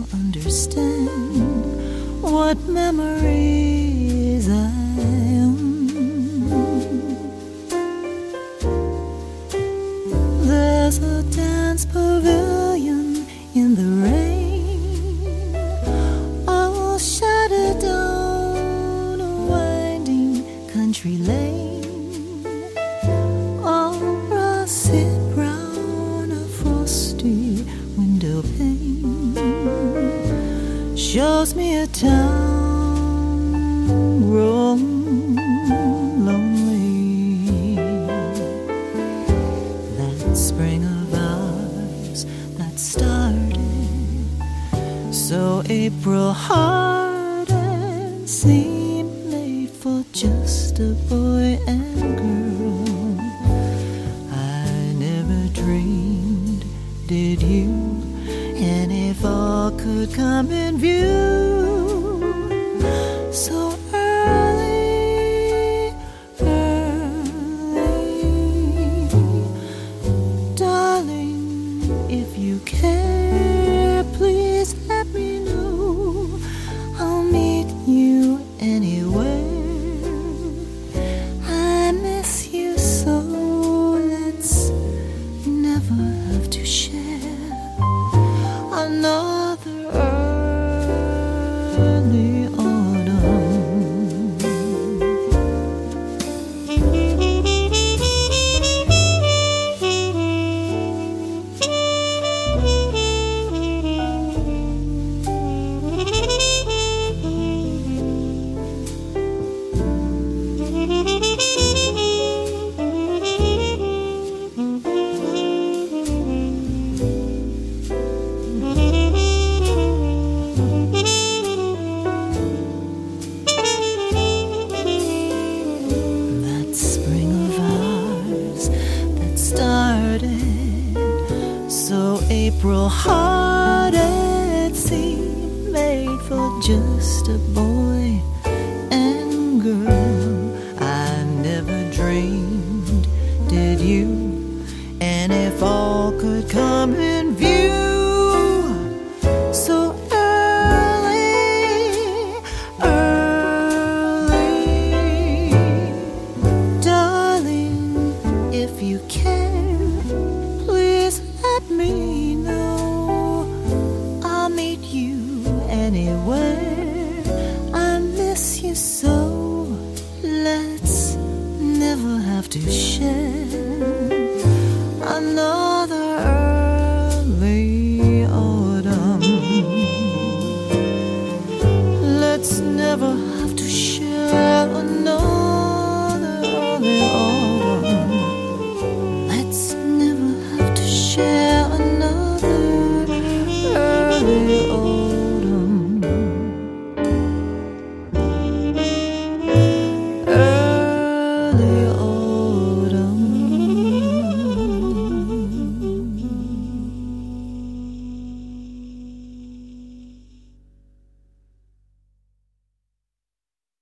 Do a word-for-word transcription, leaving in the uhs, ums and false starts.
understand what memories I am. There's a dance pavilion in the rain, all shuttered down a winding country lane, all russet brown, a frosty window pane shows me a town grown lonely. That spring of ours that started so April-hearted seemed made for just a boy and girl. I never dreamed, did you, any fall could come in view so early, early. Darling, if you care, please let me know. I'll meet you anywhere. I miss you so, let's never have to share another early autumn. So April-hearted seemed made for just a boy and girl. I never dreamed, did you, any fall could come in view so early, early. Darling, if you can, please let me know. I'll meet you anywhere. I miss you so, let's never have to share another early autumn. Let's never have to share another early autumn. Let's never have to share another early